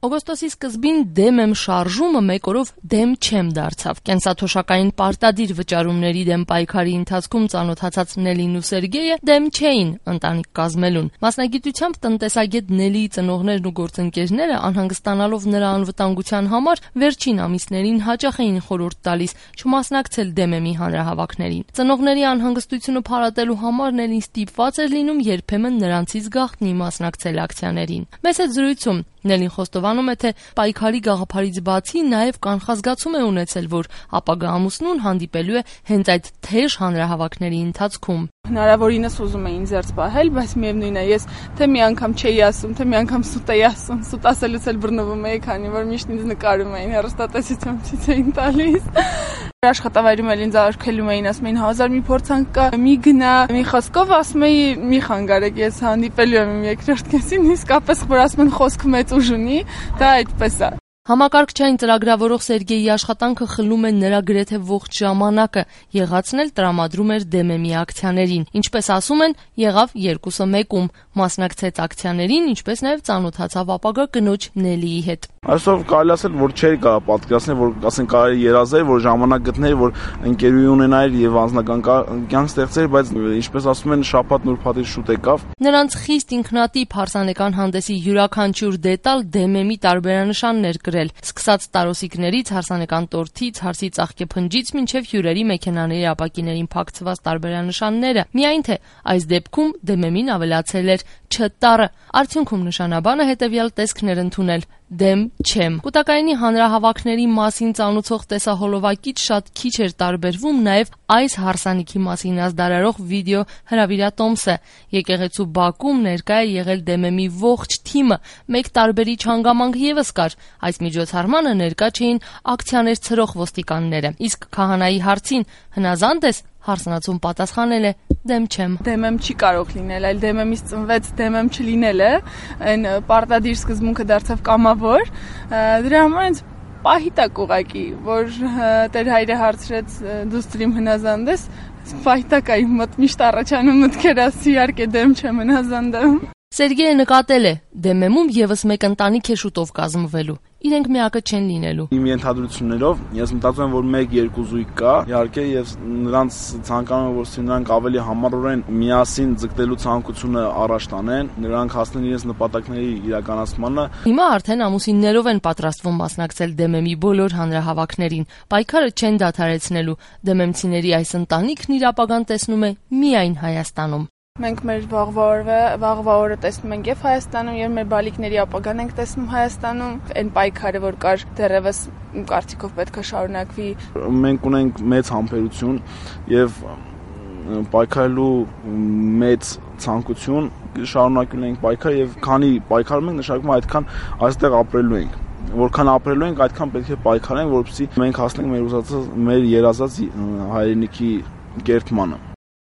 Օգոստոսի սկզբին դեմ եմ շարժումը մեկ օրով դեմ չեմ դարձավ։ Կենսաթոշակային պարտադիր վճարումների դեմ պայքարի ընթացքում ծանոթացած Նելին ու Սերգեյը դեմ չէին ընտանիք կազմելուն։ Մասնագիտությամբ տնտեսագետ Նելիի ծնողներն ու գործընկերները անհանգստանալով նրա անվտանգության համար վերջին ամիսներին հաճախ էին խորհուրդ տալիս չմասնակցել դեմեմի հանրահավաքներին։ Ծնողների անհանգստությունը փարատելու համար Նելին ստիպված էր լինում երբեմն նրանցից գաղտնի մասնակցել ակցիաներին։ Մեծ այդ զրույցում Նելին խոստովանում է, թե պայքարի գաղափարից բացի նաև կանխազգացում է ունեցել, որ ապագա ամուսնուն հանդիպելու է հենց այդ թեժ հանրահավաքների ընթացքում։ Հնարավորինս ուզում էին ձեռց պահել, բայց միևնույն է, ես թե մի անգամ չէի ասում, թե մի անգամ սուտ էի ասում, սուտ ասելուց էլ բռնվում էի, քանի որ միշտ ինձ նկարում էին, հեռուստատեսությամբ ցույց էին տալիս։ Աշխատավայրում էլ ինձ արգելում էին, ասում էին 1000 մի փորձանք կա, մի գնա, մի խոսքով ասում էի, մի խանգարեք, ես հանդիպելու եմ իմ երկրորդ կեսին, իսկապես որ ասում են խոսքը մեծ ուժ ունի, դա այդպես է։ Համակարգչային ծրագրավորող Սերգեյի աշխատանքը խլում է նրա գրեթե ողջ ժամանակը, եղածն էլ տրամադրում էր դեմեմի ակցիաներին։ Ինչպես ասում են, եղավ երկուսը մեկում, մասնակցեց ակցիաներին, ինչպես նաև ծանոթացավ ապագա կնոջ Նելիի հետ։ Այսօր կարելի ասել, որ չէր կարող պատկերացնել, որ ասենք կարելի երազել, որ ժամանակ գտնել, որ ընկերուհի ունենայր եւ անձնական կյանք ստեղծեր, բայց ինչպես ասում են, շաբաթ նուրբաթի շուտ եկավ։ Նրանց խիստ ինքնատիպ հարսանեկան հանդեսի յուրաքանչյուր դետալ դեմեմի տարբերանշաններ կրել, սկսած տարոսիկներից, հարսանեկան տորթից, հարսի ծաղկեփնջից մինչև հյուրերի մեքենաների ապակիներին փակցված տարբերանշանները։ Միայն թե այս դեպքում դեմեմին ավելացել էր «Չ» տառը։ Արդյունքում նշանաբանը հետևյալ տեսքն էր ընդունել՝ դեմ չեմ։ Կուտակայինի հանրահավաքների մասին ծանուցող տեսահոլովակից շատ քիչ էր տարբերվում նաև այս հարսանիքի մասին ազդարարող վիդեո հրավիրատոմսը։ Եկեղեցու բակում ներկա է եղել դեմեմի ողջ թիմը, մեկ տարբերիչ հանգամանք եւս կար։ Այս միջոցառմանը ներկա չէին ակցիաներ ցրող ոստիկանները։ Իսկ քահանայի հարցին հնազանդ ես, հարսնացուն պատասխանել է դեմ չեմ։ Դեմեմ չի կարող լինել, այլ դեմեմից ծնվեց դեմեմ չլինել է, այն պարտադիր սկզբունքը դարձավ կամավոր, դրա համար ինձ պահիտակ ուղակի, որ Տեր հայրը հարցրեց դու ստրիմ հնազանդ ես, պահիտակ այ մոտ միշտ առաջանում մտքեր ասի, իհարկե դեմ չեմ հնազանդում։ Սերգեյը նկատել է, դեմեմում եւս մեկ ընտանիք է շուտով կազմվելու։ Իրենք միակը չեն լինելու։ Իմ ենթադրություններով ես մտածում եմ, որ 1-2 զույգ կա, իհարկե, եւ նրանց ցանկանում եմ, որ նրանք ավելի համառորեն միասին ձգտելու ցանկությունը առաջ տանեն, նրանք հասնեն իրենց նպատակների իրականացմանը։ Հիմա արդեն ամուսիններով են պատրաստվում մասնակցել դեմեմի բոլոր հանրահավաքներին։ Պայքարը չեն դադարեցնելու։ Դեմեմցիների այս ընտանիքն իր ապագան տեսնում է միայն Հայաստանում։ Մենք մեր վաղվա օրը տեսնում ենք եւ Հայաստանում, եւ մեր բալիկների ապագան ենք տեսնում Հայաստանում։ Այն պայքարը, որ կար դեռևս իմ կարծիքով պետք է շարունակվի։ Մենք ունենք մեծ համբերություն եւ պայքարելու մեծ ցանկություն, շարունակելու ենք պայքար եւ քանի պայքարում ենք, նշանակում է այդքան այստեղ ապրելու ենք։ Որքան ապրելու ենք, այդքան պետք է պայքարենք, որպեսզի մենք հասնենք մեր ուզածած, մեր երազած հայրենիքի կերտմանը։